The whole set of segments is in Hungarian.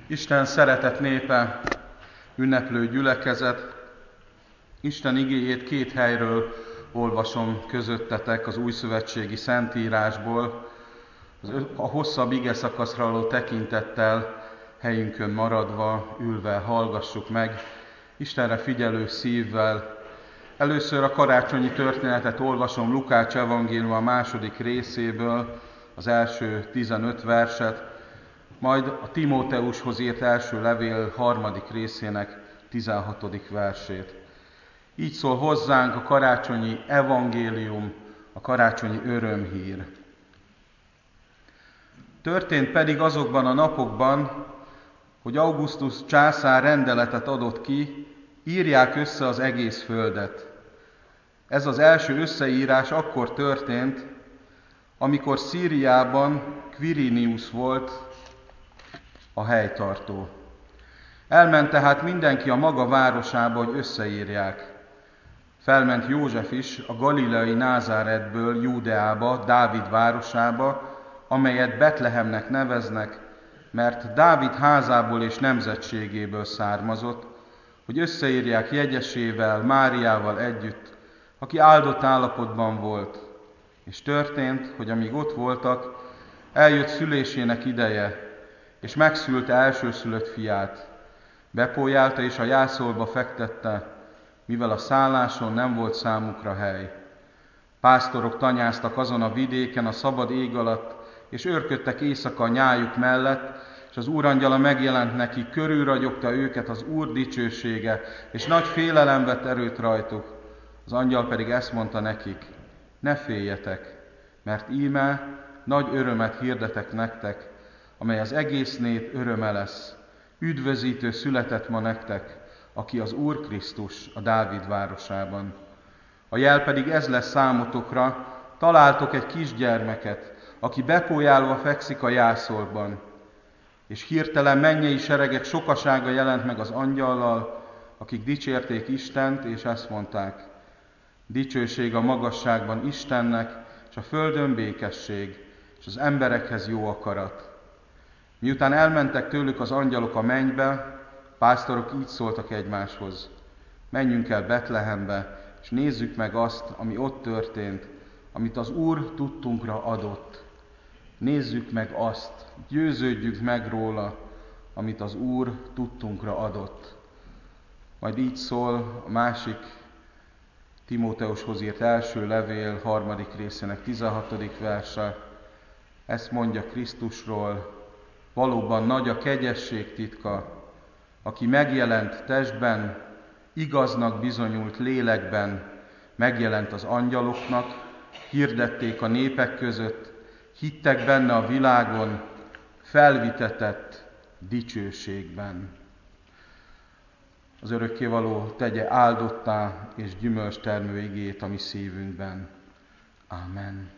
Isten szeretett népe, ünneplő gyülekezet, Isten igéjét két helyről olvasom közöttetek az újszövetségi Szentírásból, a hosszabb igeszakaszra való tekintettel helyünkön maradva, ülve hallgassuk meg, Istenre figyelő szívvel. Először a karácsonyi történetet olvasom Lukács evangéliuma a második részéből, az első 15 verset, majd a Timóteushoz írt első levél harmadik részének 16. versét. Így szól hozzánk a karácsonyi evangélium, a karácsonyi örömhír. Történt pedig azokban a napokban, hogy Augustus császár rendeletet adott ki, írják össze az egész földet. Ez az első összeírás akkor történt, amikor Szíriában Quirinius volt a helytartó. Elment tehát mindenki a maga városába, hogy összeírják. Felment József is a galileai Názáretből Júdeába, Dávid városába, amelyet Betlehemnek neveznek, mert Dávid házából és nemzetségéből származott, hogy összeírják jegyesével, Máriával együtt, aki áldott állapotban volt. És történt, hogy amíg ott voltak, eljött szülésének ideje, és megszülte elsőszülött fiát. Bepójálta és a jászolba fektette, mivel a szálláson nem volt számukra hely. Pásztorok tanyáztak azon a vidéken a szabad ég alatt, és őrködtek éjszaka a nyájuk mellett, és az úrangyala megjelent nekik, körülragyogta őket az Úr dicsősége, és nagy félelem vett erőt rajtuk. Az angyal pedig ezt mondta nekik: ne féljetek, mert íme nagy örömet hirdetek nektek, amely az egész nép öröme lesz. Üdvözítő született ma nektek, aki az Úr Krisztus a Dávid városában. A jel pedig ez lesz számotokra: találtok egy kisgyermeket, aki bepójálva fekszik a jászolban. És hirtelen mennyei seregek sokasága jelent meg az angyallal, akik dicsérték Istent, és ezt mondták: dicsőség a magasságban Istennek, és a földön békesség, és az emberekhez jó akarat. Miután elmentek tőlük az angyalok a mennybe, pásztorok így szóltak egymáshoz: menjünk el Betlehembe, és nézzük meg azt, ami ott történt, amit az Úr tudtunkra adott. Nézzük meg azt, győződjünk meg róla, amit az Úr tudtunkra adott. Majd így szól a másik Timóteushoz írt első levél harmadik részének 16. verse. Ezt mondja Krisztusról: valóban nagy a kegyesség titka, aki megjelent testben, igaznak bizonyult lélekben, megjelent az angyaloknak, hirdették a népek között, hittek benne a világon, felvitetett dicsőségben. Az örökkévaló tegye áldottá és gyümölcstermő igét a mi szívünkben. Amen.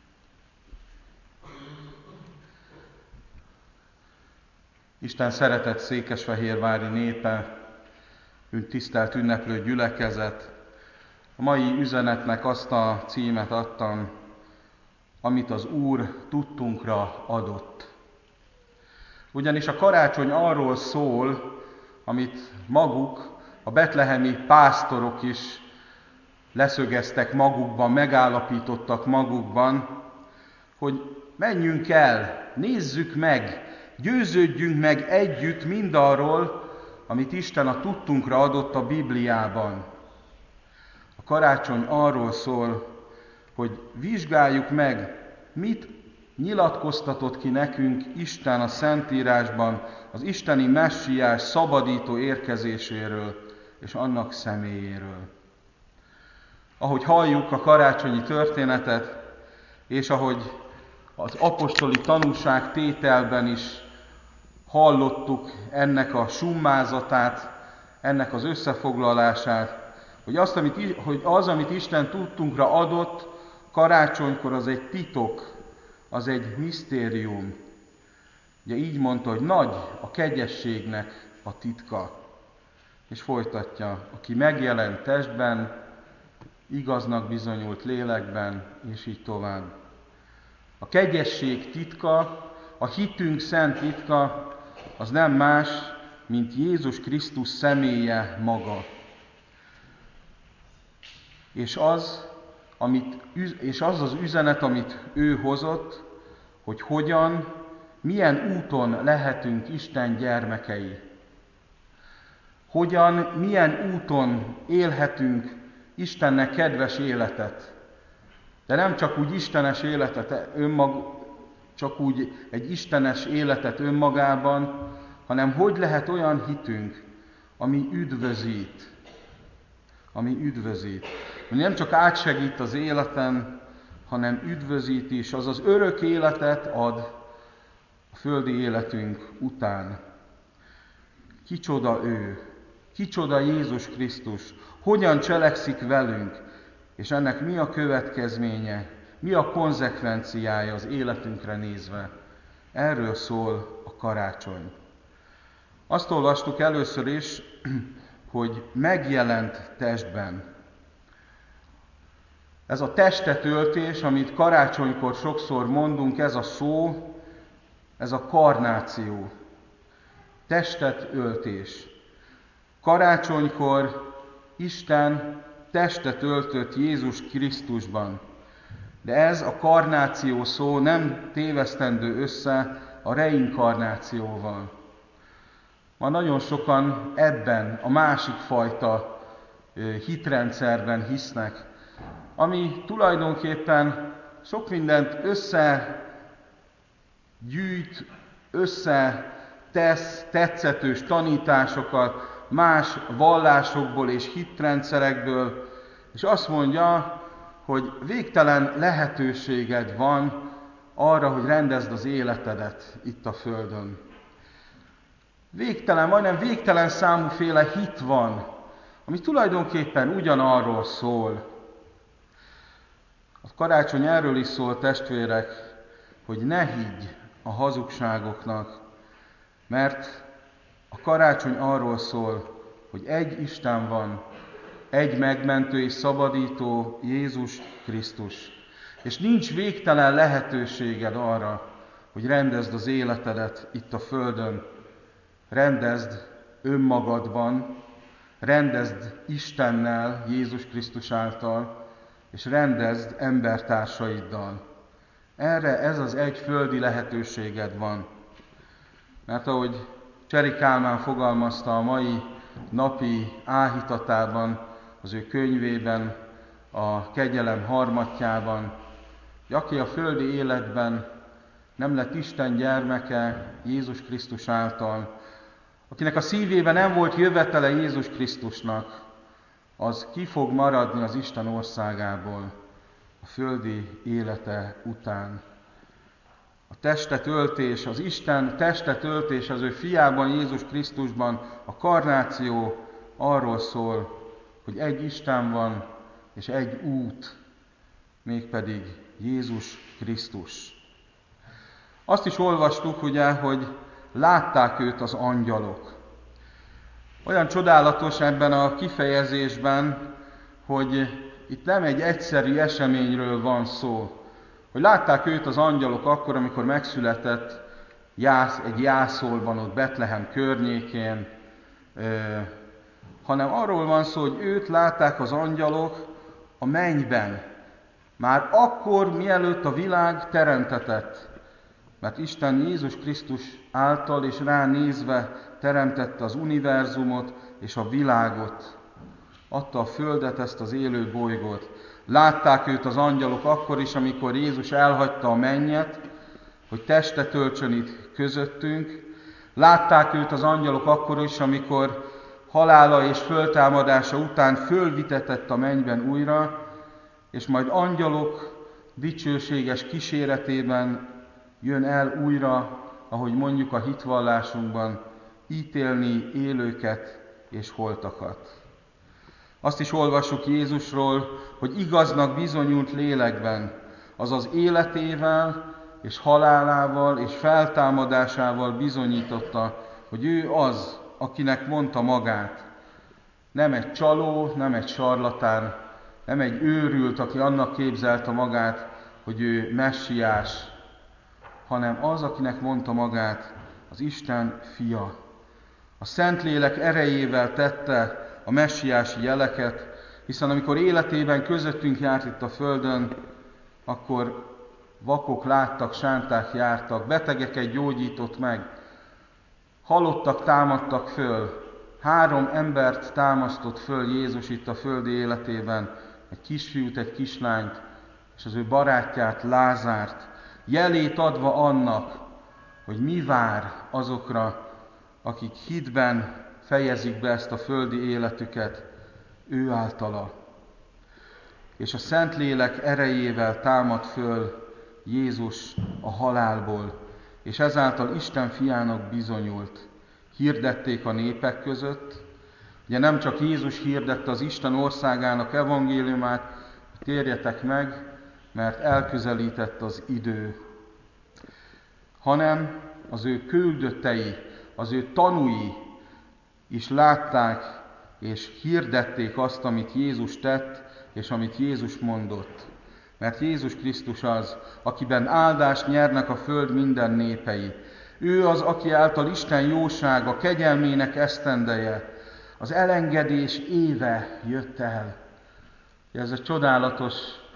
Isten szeretett székesfehérvári népe, tisztelt ünneplő gyülekezet, a mai üzenetnek azt a címet adtam, amit az Úr tudtunkra adott. Ugyanis a karácsony arról szól, amit maguk, a betlehemi pásztorok is leszögeztek magukban, megállapítottak magukban, hogy menjünk el, nézzük meg, győződjünk meg együtt mindarról, amit Isten a tudtunkra adott a Bibliában. A karácsony arról szól, hogy vizsgáljuk meg, mit nyilatkoztatott ki nekünk Isten a Szentírásban az isteni messiás szabadító érkezéséről és annak személyéről. Ahogy halljuk a karácsonyi történetet, és ahogy az apostoli tanúságtételben is hallottuk ennek a summázatát, ennek az összefoglalását, hogy az, amit Isten tudtunkra adott, karácsonykor az egy titok, az egy misztérium. Ugye így mondta, hogy nagy a kegyességnek a titka. És folytatja: aki megjelent testben, igaznak bizonyult lélekben, és így tovább. A kegyesség titka, a hitünk szent titka az nem más, mint Jézus Krisztus személye maga. És az az üzenet, amit ő hozott, hogy hogyan, milyen úton lehetünk Isten gyermekei. Hogyan, milyen úton élhetünk Istennek kedves életet. De nem csak úgy istenes életet csak úgy egy istenes életet önmagában, hanem hogy lehet olyan hitünk, ami üdvözít. Ami nem csak átsegít az életen, hanem üdvözít is, azaz örök életet ad a földi életünk után. Kicsoda ő? Kicsoda Jézus Krisztus? Hogyan cselekszik velünk? És ennek mi a következménye? Mi a konzekvenciája az életünkre nézve? Erről szól a karácsony. Azt olvastuk először is, hogy megjelent testben. Ez a testet öltés, amit karácsonykor sokszor mondunk, ez a szó, ez a karnáció. Testet öltés. Karácsonykor Isten testet öltött Jézus Krisztusban. De ez a karnáció szó nem tévesztendő össze a reinkarnációval. Ma nagyon sokan ebben a másik fajta hitrendszerben hisznek, ami tulajdonképpen sok mindent összegyűjt, összetesz tetszetős tanításokat más vallásokból és hitrendszerekből, és azt mondja, hogy végtelen lehetőséged van arra, hogy rendezd az életedet itt a Földön. Majdnem végtelen számúféle hit van, ami tulajdonképpen ugyanarról szól. A karácsony erről is szól, testvérek, hogy ne higgy a hazugságoknak, mert a karácsony arról szól, hogy egy Isten van, egy megmentő és szabadító, Jézus Krisztus. És nincs végtelen lehetőséged arra, hogy rendezd az életedet itt a Földön. Rendezd önmagadban, rendezd Istennel, Jézus Krisztus által, és rendezd embertársaiddal. Erre ez az egy földi lehetőséged van. Mert ahogy Cseri Kálmán fogalmazta a mai napi áhítatában, az ő könyvében, a Kegyelem harmatjában, hogy aki a földi életben nem lett Isten gyermeke Jézus Krisztus által, akinek a szívében nem volt jövetele Jézus Krisztusnak, az ki fog maradni az Isten országából a földi élete után. A testet öltés, az Isten testet öltés az ő fiában, Jézus Krisztusban, a karnáció arról szól, hogy egy Isten van, és egy út, mégpedig Jézus Krisztus. Azt is olvastuk, ugye, hogy látták őt az angyalok. Olyan csodálatos ebben a kifejezésben, hogy itt nem egy egyszerű eseményről van szó. Hogy látták őt az angyalok akkor, amikor megszületett egy jászolban, ott Betlehem környékén, hanem arról van szó, hogy őt látták az angyalok a mennyben. Már akkor, mielőtt a világ teremtetett. Mert Isten Jézus Krisztus által és ránézve teremtette az univerzumot és a világot. Adta a földet, ezt az élő bolygót. Látták őt az angyalok akkor is, amikor Jézus elhagyta a mennyet, hogy testet öltsön itt közöttünk. Látták őt az angyalok akkor is, amikor halála és föltámadása után fölvitetett a mennyben újra, és majd angyalok dicsőséges kíséretében jön el újra, ahogy mondjuk a hitvallásunkban, ítélni élőket és holtakat. Azt is olvassuk Jézusról, hogy igaznak bizonyult lélekben, azaz életével és halálával és feltámadásával bizonyította, hogy ő az, akinek mondta magát. Nem egy csaló, nem egy sarlatán, nem egy őrült, aki annak képzelte magát, hogy ő messiás, hanem az, akinek mondta magát, az Isten fia. A Szentlélek erejével tette a messiási jeleket, hiszen amikor életében közöttünk járt itt a földön, akkor vakok láttak, sánták jártak, betegeket gyógyított meg, halottak támadtak föl. 3 embert támasztott föl Jézus itt a földi életében, egy kisfiút, egy kislányt, és az ő barátját, Lázárt, jelét adva annak, hogy mi vár azokra, akik hitben fejezik be ezt a földi életüket, ő általa. És a Szentlélek erejével támad föl Jézus a halálból, és ezáltal Isten fiának bizonyult. Hirdették a népek között. Ugye nem csak Jézus hirdette az Isten országának evangéliumát, térjetek meg, mert elközelített az idő, hanem az ő küldöttei, az ő tanúi is látták és hirdették azt, amit Jézus tett, és amit Jézus mondott. Mert Jézus Krisztus az, akiben áldást nyernek a föld minden népei. Ő az, aki által Isten jósága, kegyelmének esztendeje, az elengedés éve jött el. Ez a csodálatos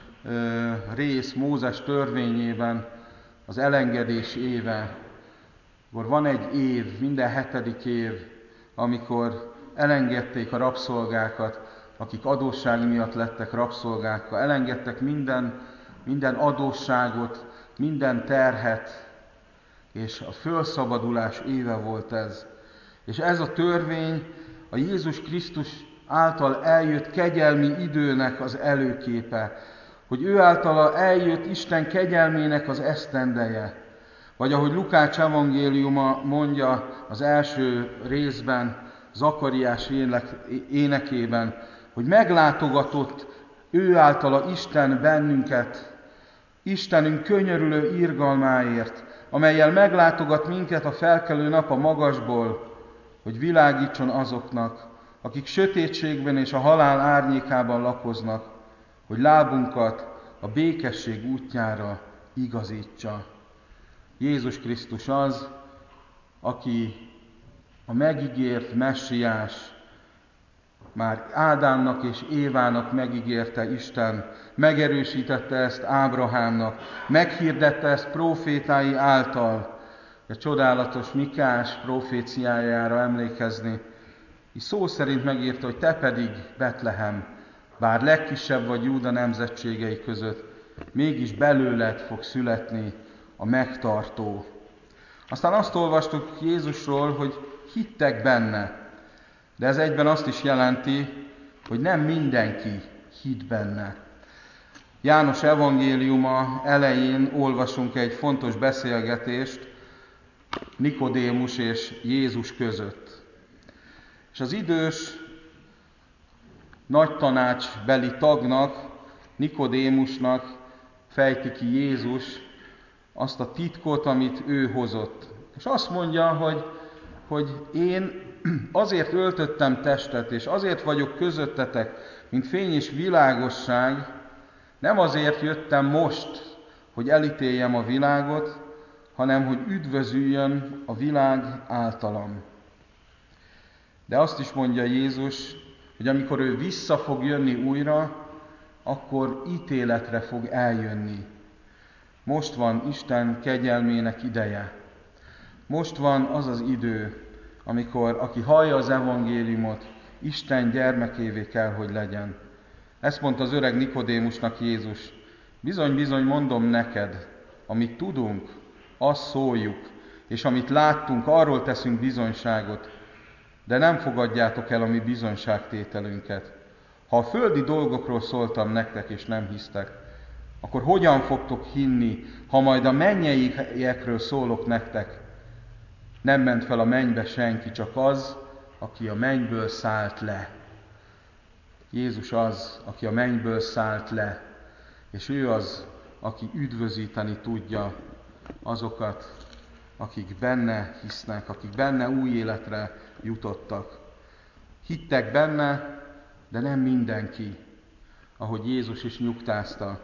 rész Mózes törvényében, az elengedés éve. Akkor van egy év, minden 7. év, amikor elengedték a rabszolgákat, akik adósság miatt lettek rabszolgákkal. Elengedtek minden adósságot, minden terhet, és a fölszabadulás éve volt ez. És ez a törvény a Jézus Krisztus által eljött kegyelmi időnek az előképe, hogy ő általa eljött Isten kegyelmének az esztendeje. Vagy ahogy Lukács evangéliuma mondja az első részben, Zakariás énekében, hogy meglátogatott ő általa Isten bennünket, Istenünk könyörülő irgalmáért, amellyel meglátogat minket a felkelő nap a magasból, hogy világítson azoknak, akik sötétségben és a halál árnyékában lakoznak, hogy lábunkat a békesség útjára igazítsa. Jézus Krisztus az, aki a megígért messiás, már Ádámnak és Évának megígérte Isten, megerősítette ezt Ábrahámnak, meghirdette ezt prófétái által. A csodálatos Mikás proféciájára emlékezni, és szó szerint megírta, hogy te pedig, Betlehem, bár legkisebb vagy Júda nemzetségei között, mégis belőled fog születni a megtartó. Aztán azt olvastuk Jézusról, hogy hittek benne, de ez egyben azt is jelenti, hogy nem mindenki hitt benne. János evangéliuma elején olvasunk egy fontos beszélgetést Nikodémus és Jézus között. És az idős nagytanácsbeli tagnak, Nikodémusnak fejti ki Jézus azt a titkot, amit ő hozott. És azt mondja, hogy én azért öltöttem testet, és azért vagyok közöttetek, mint fény és világosság, nem azért jöttem most, hogy elítéljem a világot, hanem hogy üdvözüljön a világ általam. De azt is mondja Jézus, hogy amikor ő vissza fog jönni újra, akkor ítéletre fog eljönni. Most van Isten kegyelmének ideje. Most van az az idő, amikor aki hallja az evangéliumot, Isten gyermekévé kell, hogy legyen. Ezt mondta az öreg Nikodémusnak Jézus. Bizony, mondom neked, amit tudunk, azt szóljuk, és amit láttunk, arról teszünk bizonyságot, de nem fogadjátok el a mi bizonyságtételünket. Ha a földi dolgokról szóltam nektek, és nem hisztek, akkor hogyan fogtok hinni, ha majd a mennyeiekről szólok nektek? Nem ment fel a mennybe senki, csak az, aki a mennyből szállt le. Jézus az, aki a mennyből szállt le, és ő az, aki üdvözíteni tudja azokat, akik benne hisznek, akik benne új életre jutottak. Hittek benne, de nem mindenki, ahogy Jézus is nyugtázta.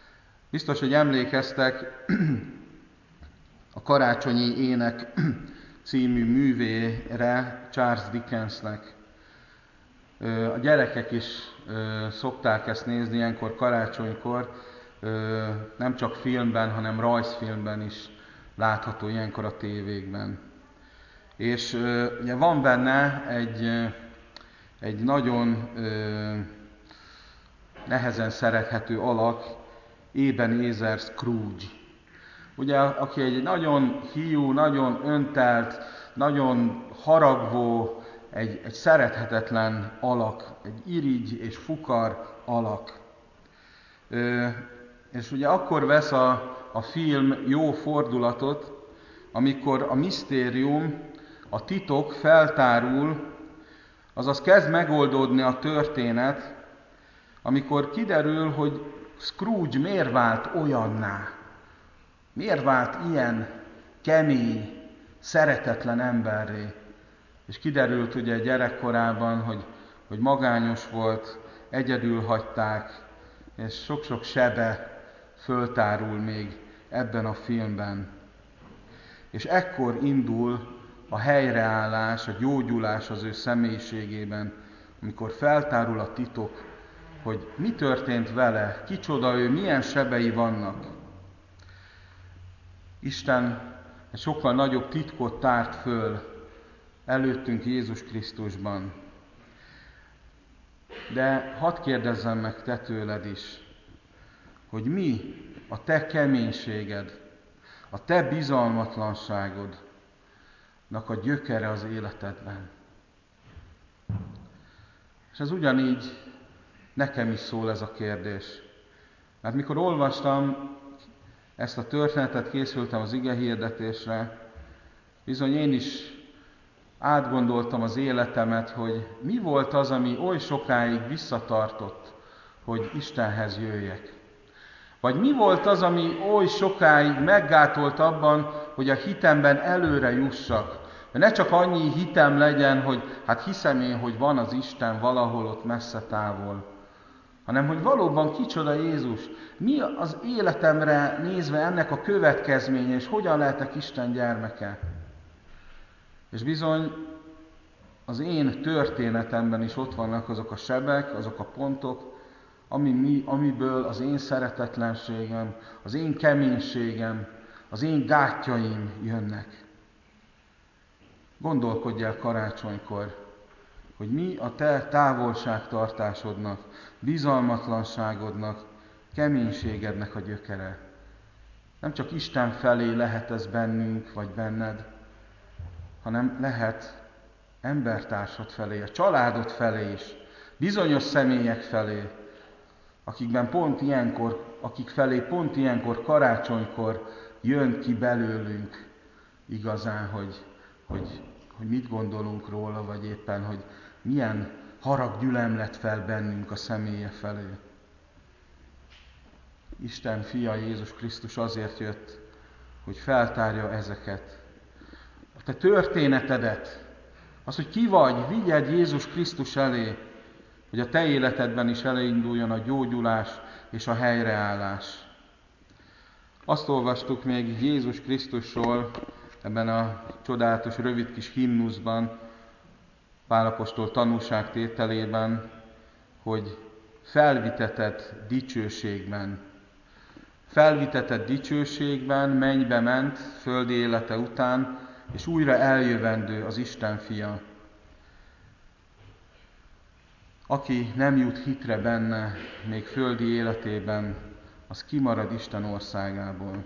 Biztos, hogy emlékeztek a karácsonyi ének című művére, Charles Dickensnek. A gyerekek is szokták ezt nézni ilyenkor karácsonykor, nem csak filmben, hanem rajzfilmben is látható ilyenkor a tévékben. És ugye van benne egy nagyon nehezen szerethető alak, Ebenezer Scrooge. Ugye, aki egy nagyon hiú, nagyon öntelt, nagyon haragvó, egy szerethetetlen alak, egy irigy és fukar alak. És ugye akkor vesz a film jó fordulatot, amikor a misztérium, a titok feltárul, azaz kezd megoldódni a történet, amikor kiderül, hogy Scrooge miért vált olyanná, miért vált ilyen kemény, szeretetlen emberré. És kiderült ugye gyerekkorában, hogy magányos volt, egyedül hagyták, és sok-sok sebe föltárul még ebben a filmben. És ekkor indul a helyreállás, a gyógyulás az ő személyiségében, amikor feltárul a titok, hogy mi történt vele, kicsoda ő, milyen sebei vannak. Isten egy sokkal nagyobb titkot tárt föl előttünk Jézus Krisztusban. De hadd kérdezzem meg te tőled is, hogy mi a te keménységed, a te bizalmatlanságodnak a gyökere az életedben. És ez ugyanígy nekem is szól ez a kérdés. Mert mikor olvastam ezt a történetet, készültem az igehirdetésre, bizony én is átgondoltam az életemet, hogy mi volt az, ami oly sokáig visszatartott, hogy Istenhez jöjjek. Vagy mi volt az, ami oly sokáig meggátolt abban, hogy a hitemben előre jussak. De ne csak annyi hitem legyen, hogy hát hiszem én, hogy van az Isten valahol ott messze távol, hanem hogy valóban kicsoda Jézus. Mi az életemre nézve ennek a következménye, és hogyan lehetek Isten gyermeke? És bizony az én történetemben is ott vannak azok a sebek, azok a pontok, amiből az én szeretetlenségem, az én keménységem, az én gátjaim jönnek. Gondolkodj el karácsonykor, hogy mi a te távolságtartásodnak, bizalmatlanságodnak, keménységednek a gyökere. Nem csak Isten felé lehet ez bennünk, vagy benned, hanem lehet embertársad felé, a családod felé is, bizonyos személyek felé, akik felé pont ilyenkor, karácsonykor jön ki belőlünk igazán, hogy mit gondolunk róla, vagy éppen, hogy milyen harag gyülemlet fel bennünk a személye felé. Isten fia Jézus Krisztus azért jött, hogy feltárja ezeket. A te történetedet, az, hogy ki vagy, vigyed Jézus Krisztus elé, hogy a te életedben is elinduljon a gyógyulás és a helyreállás. Azt olvastuk még Jézus Krisztusról ebben a csodálatos, rövid kis himnuszban, Pál apostol tanúságtételében, hogy felvitetett dicsőségben. Felvitetett dicsőségben mennybe ment földi élete után, és újra eljövendő az Isten fia. Aki nem jut hitre benne, még földi életében, az kimarad Isten országából.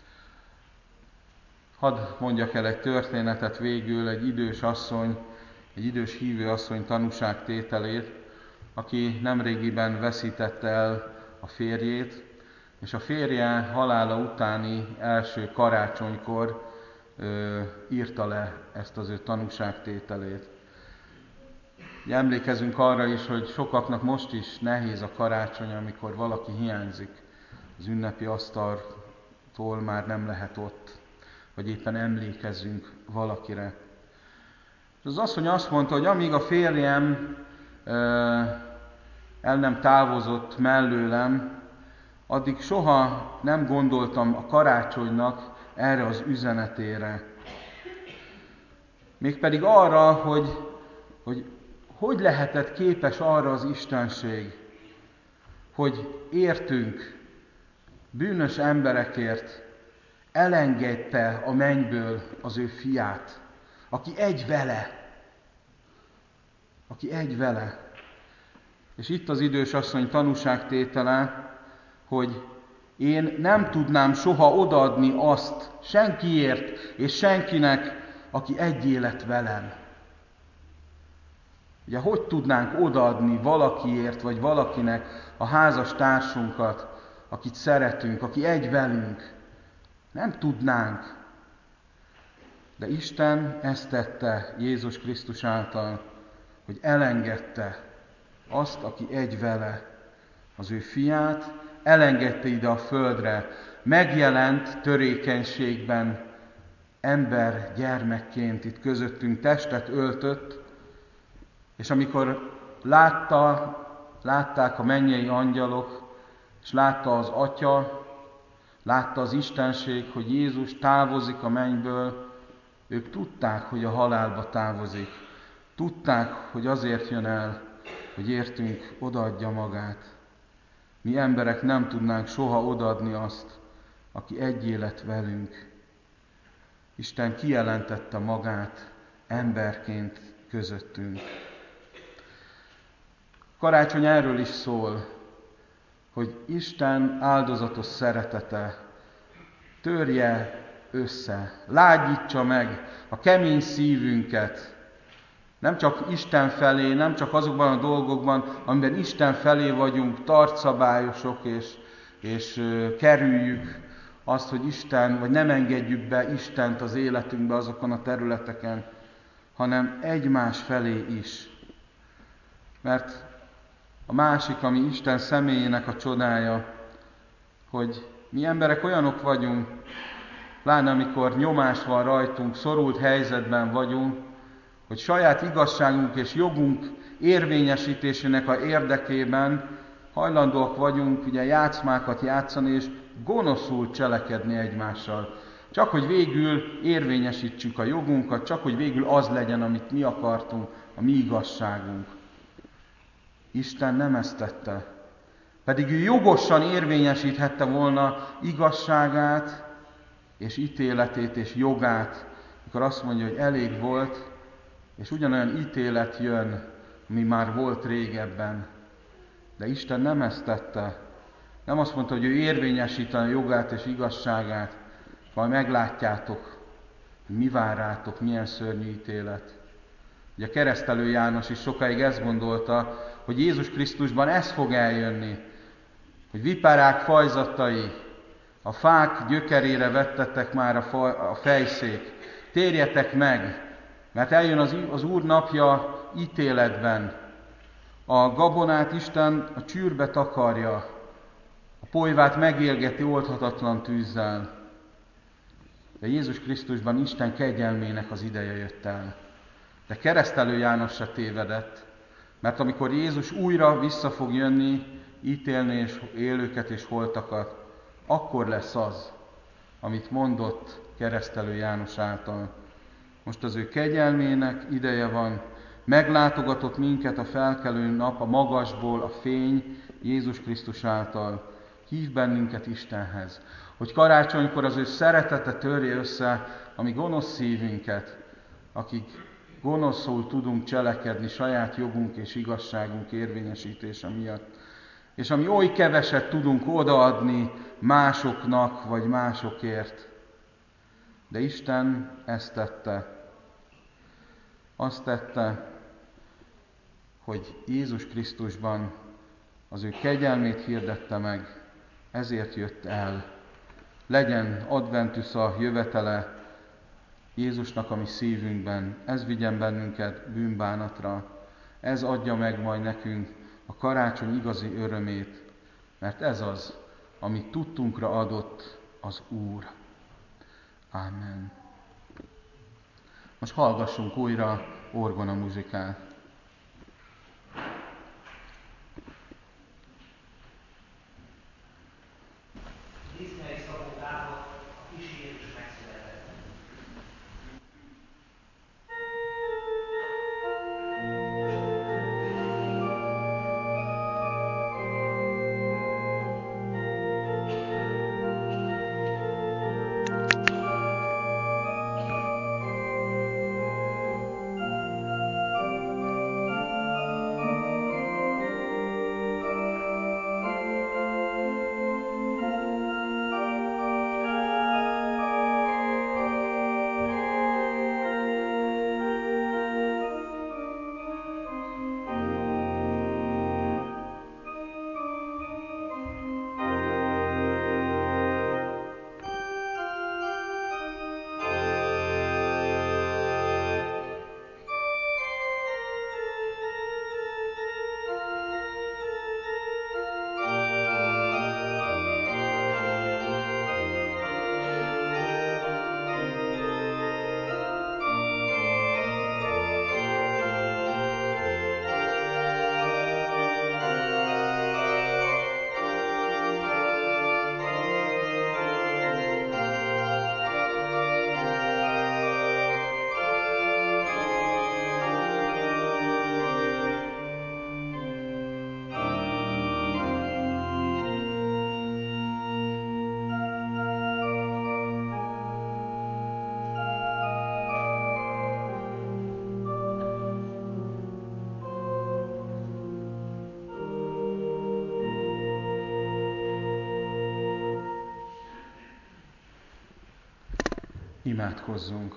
Hadd mondjak el egy történetet végül, egy idős hívő asszony tanúságtételét, aki nemrégiben veszítette el a férjét, és a férje halála utáni első karácsonykor írta le ezt az ő tanúságtételét. Emlékezünk arra is, hogy sokaknak most is nehéz a karácsony, amikor valaki hiányzik az ünnepi asztaltól, már nem lehet ott, vagy éppen emlékezzünk valakire. Az asszony azt mondta, hogy amíg a férjem el nem távozott mellőlem, addig soha nem gondoltam a karácsonynak erre az üzenetére. Mégpedig arra, hogy lehetett képes arra az Istenség, hogy értünk, bűnös emberekért elengedte a mennyből az ő fiát, aki egy vele. És itt az idős asszony tanúságtétele, hogy én nem tudnám soha odaadni azt senkiért és senkinek, aki egy élet velem. Ugye, hogy tudnánk odaadni valakiért, vagy valakinek a házas társunkat, akit szeretünk, aki egy velünk? Nem tudnánk. De Isten ezt tette Jézus Krisztus által, hogy elengedte azt, aki egy vele, az ő fiát, elengedte ide a földre, megjelent törékenységben, ember gyermekként itt közöttünk, testet öltött, és amikor látták a mennyei angyalok, és látta az Atya, látta az Istenség, hogy Jézus távozik a mennyből, ők tudták, hogy a halálba távozik. Tudták, hogy azért jön el, hogy értünk odaadja magát. Mi emberek nem tudnánk soha odaadni azt, aki egy élet velünk. Isten kijelentette magát emberként közöttünk. Karácsony erről is szól, hogy Isten áldozatos szeretete törje össze, lágyítsa meg a kemény szívünket, nem csak Isten felé, nem csak azokban a dolgokban, amiben Isten felé vagyunk tartszabályosok, és kerüljük azt, hogy Isten, vagy nem engedjük be Istent az életünkbe azokon a területeken, hanem egymás felé is. Mert a másik, ami Isten személyének a csodája, hogy mi emberek olyanok vagyunk, pláne amikor nyomás van rajtunk, szorult helyzetben vagyunk, hogy saját igazságunk és jogunk érvényesítésének a érdekében hajlandóak vagyunk ugye játszmákat játszani és gonoszul cselekedni egymással. Csak hogy végül érvényesítsük a jogunkat, csak hogy végül az legyen, amit mi akartunk, a mi igazságunk. Isten nem ezt tette. Pedig ő jogosan érvényesíthette volna igazságát, és ítéletét, és jogát, amikor azt mondja, hogy elég volt, és ugyanolyan ítélet jön, ami már volt régebben. De Isten nem ezt tette. Nem azt mondta, hogy ő érvényesíteni a jogát és igazságát, majd meglátjátok, hogy mi vár rátok, milyen szörnyű ítélet. Ugye Keresztelő János is sokáig ezt gondolta, hogy Jézus Krisztusban ez fog eljönni, hogy vipárák fajzatai, a fák gyökerére vettetek már a fejszék. Térjetek meg, mert eljön az Úr napja ítéletben. A gabonát Isten a csűrbe takarja, a polyvát megélgeti oldhatatlan tűzzel. De Jézus Krisztusban Isten kegyelmének az ideje jött el. De Keresztelő János se tévedett, mert amikor Jézus újra vissza fog jönni, ítélni és élőket és holtakat, akkor lesz az, amit mondott Keresztelő János által. Most az ő kegyelmének ideje van, meglátogatott minket a felkelő nap, a magasból, a fény Jézus Krisztus által. Hív bennünket Istenhez, hogy karácsonykor az ő szeretete törje össze a mi gonosz szívünket, akik gonoszul tudunk cselekedni saját jogunk és igazságunk érvényesítése miatt. És ami oly keveset tudunk odaadni másoknak vagy másokért. De Isten ezt tette. Azt tette, hogy Jézus Krisztusban az ő kegyelmét hirdette meg, ezért jött el. Legyen adventus a jövetele Jézusnak a mi szívünkben, ez vigyen bennünket bűnbánatra, ez adja meg majd nekünk a karácsony igazi örömét, mert ez az, amit tudtunkra adott az Úr. Ámen. Most hallgassunk újra orgona muzsikát. A kísérés megszületett. Imádkozzunk!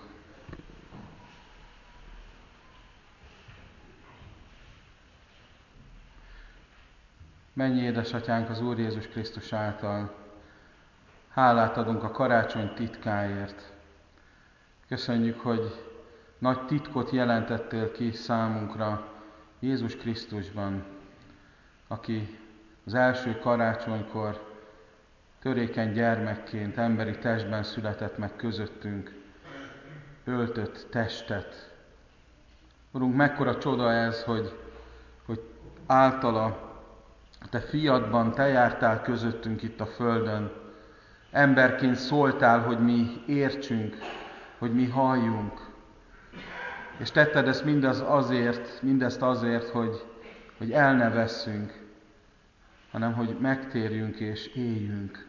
Mennyi édesatyánk az Úr Jézus Krisztus által, hálát adunk a karácsony titkáért. Köszönjük, hogy nagy titkot jelentettél ki számunkra Jézus Krisztusban, aki az első karácsonykor törékeny gyermekként, emberi testben született meg közöttünk, öltött testet. Urunk, mekkora csoda ez, hogy általa, te fiadban, te jártál közöttünk itt a földön, emberként szóltál, hogy mi értsünk, hogy mi halljunk. És tetted ezt mindezt azért, hogy el ne vesszünk, hanem hogy megtérjünk és éljünk.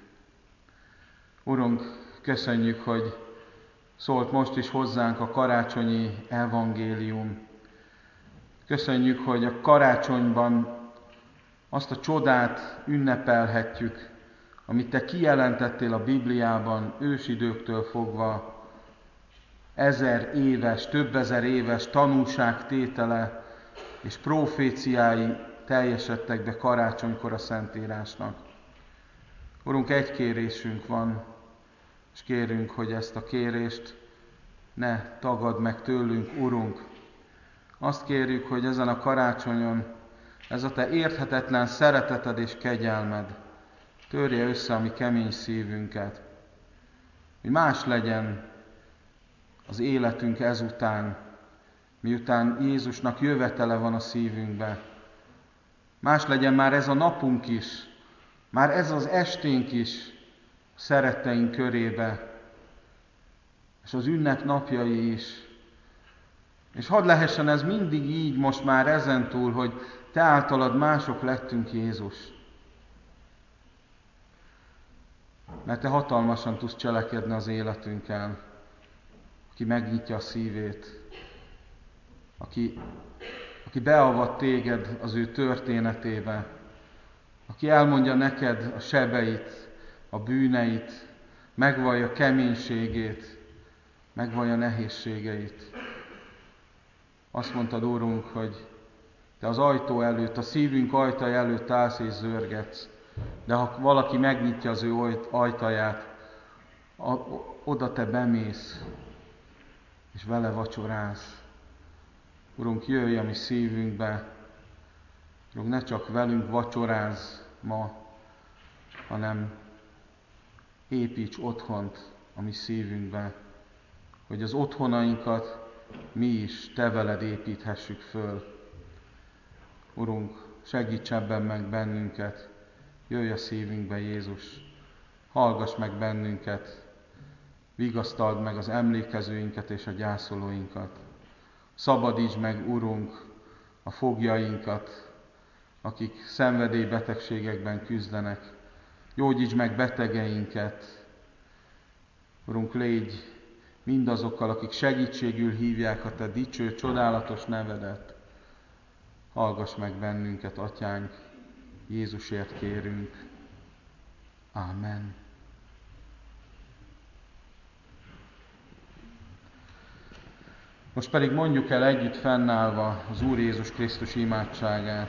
Urunk, köszönjük, hogy szólt most is hozzánk a karácsonyi evangélium. Köszönjük, hogy a karácsonyban azt a csodát ünnepelhetjük, amit te kijelentettél a Bibliában ősidőktől fogva, 1000 éves, több ezer éves tanúságtétele és proféciái teljesedtek be karácsonykor a Szentírásnak. Urunk, egy kérésünk van, és kérünk, hogy ezt a kérést ne tagadd meg tőlünk, Urunk. Azt kérjük, hogy ezen a karácsonyon ez a te érthetetlen szereteted és kegyelmed törje össze a mi kemény szívünket, hogy más legyen az életünk ezután, miután Jézusnak jövetele van a szívünkbe. Más legyen már ez a napunk is, már ez az esténk is szeretteink körébe, és az ünnep napjai is. És hadd lehessen ez mindig így most már ezentúl, hogy te általad mások lettünk, Jézus. Mert te hatalmasan tudsz cselekedni az életünkkel, aki megnyitja a szívét, aki beavat téged az ő történetébe, aki elmondja neked a sebeit, a bűneit, megvallja keménységét, megvallja nehézségeit. Azt mondtad, Úrunk, hogy te az ajtó előtt, a szívünk ajtaja előtt állsz és zörgetsz, de ha valaki megnyitja az ő ajtaját, oda te bemész, és vele vacsorálsz. Urunk, jöjj a mi szívünkbe, Urunk, ne csak velünk vacsorázz ma, hanem építs otthont a mi szívünkbe, hogy az otthonainkat mi is te veled építhessük föl. Urunk, segíts ebben meg bennünket, jöjj a szívünkbe, Jézus, hallgass meg bennünket, vigasztald meg az emlékezőinket és a gyászolóinkat. Szabadítsd meg, Urunk, a foglyainkat, akik szenvedélybetegségekben küzdenek. Gyógyítsd meg betegeinket. Urunk, légy mindazokkal, akik segítségül hívják a te dicső, csodálatos nevedet. Hallgass meg bennünket, Atyánk, Jézusért kérünk. Ámen. Most pedig mondjuk el együtt fennállva az Úr Jézus Krisztus imádságát.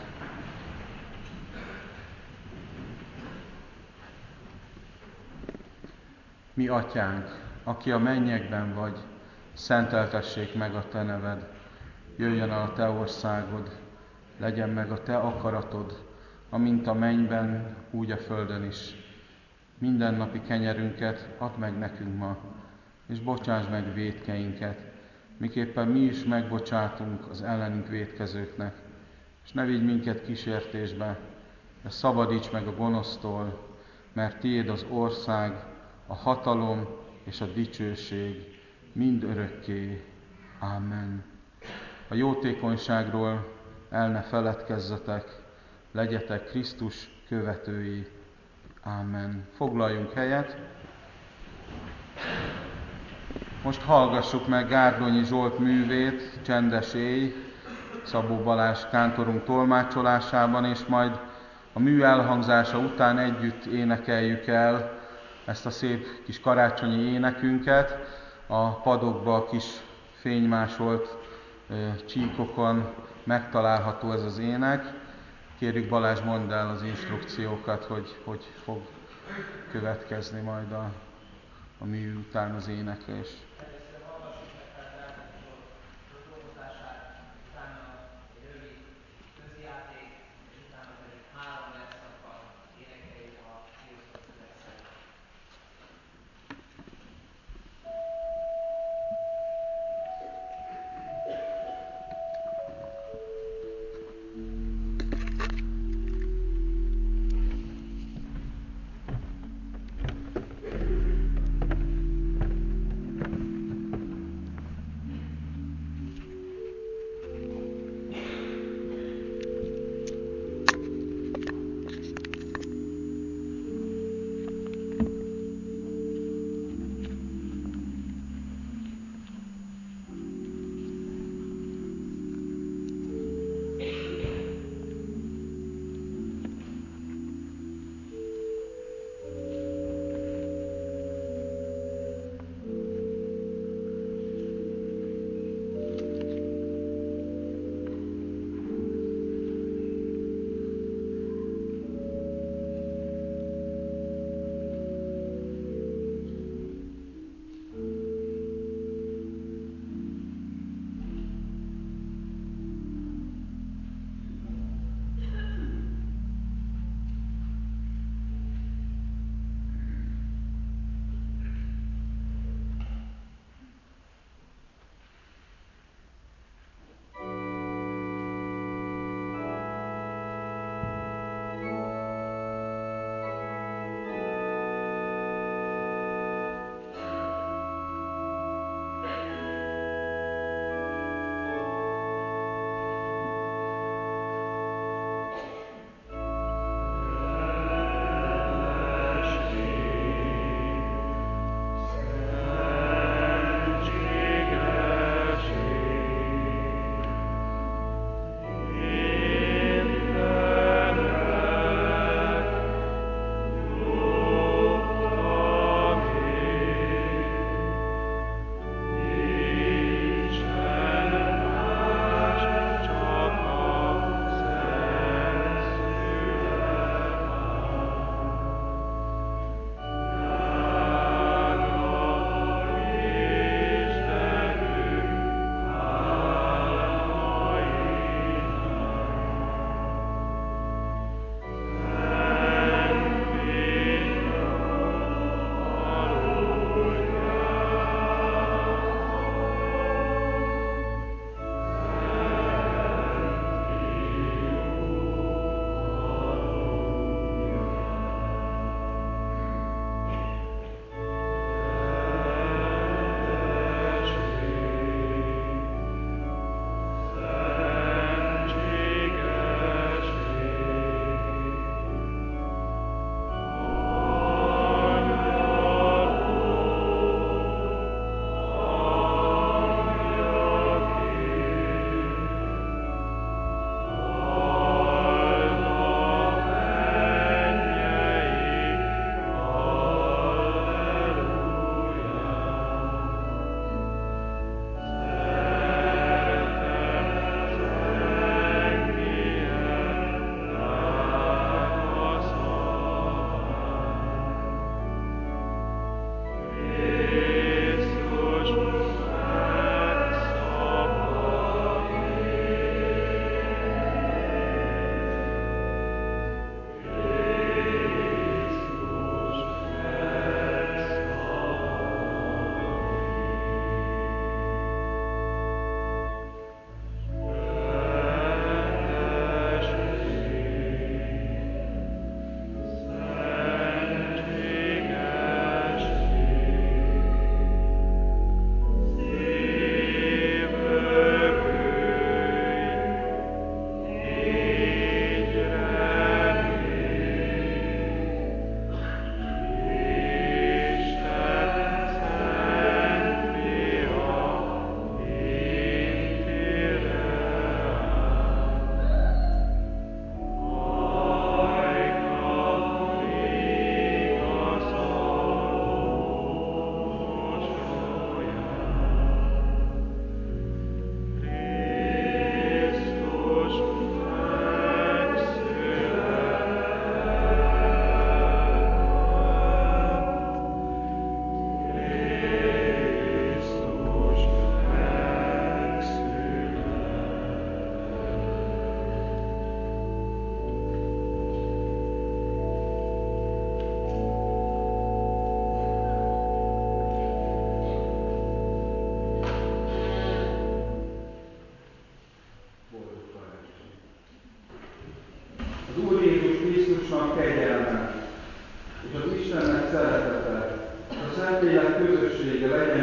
Mi Atyánk, aki a mennyekben vagy, szenteltessék meg a te neved. Jöjjön el a te országod, legyen meg a te akaratod, amint a mennyben, úgy a földön is. Mindennapi kenyerünket add meg nekünk ma, és bocsásd meg vétkeinket, miképpen mi is megbocsátunk az ellenünk vétkezőknek. És ne vigy minket kísértésbe, de szabadíts meg a gonosztól, mert tiéd az ország, a hatalom és a dicsőség mind örökké. Ámen. A jótékonyságról el ne feledkezzetek, legyetek Krisztus követői. Ámen. Foglaljunk helyet. Most hallgassuk meg Gárdonyi Zsolt művét, Csendes éj, Szabó Balázs kántorunk tolmácsolásában, és majd a mű elhangzása után együtt énekeljük el ezt a szép kis karácsonyi énekünket, a padokba, a kis fénymásolt csíkokon megtalálható ez az ének. Kérjük, Balázs, mondd el az instrukciókat, hogy fog következni majd a mű után az éneklés. Az Úr Jézus Krisztusnak kegyelme, és az Istennek szeretete, és a Szentlélek közössége legyen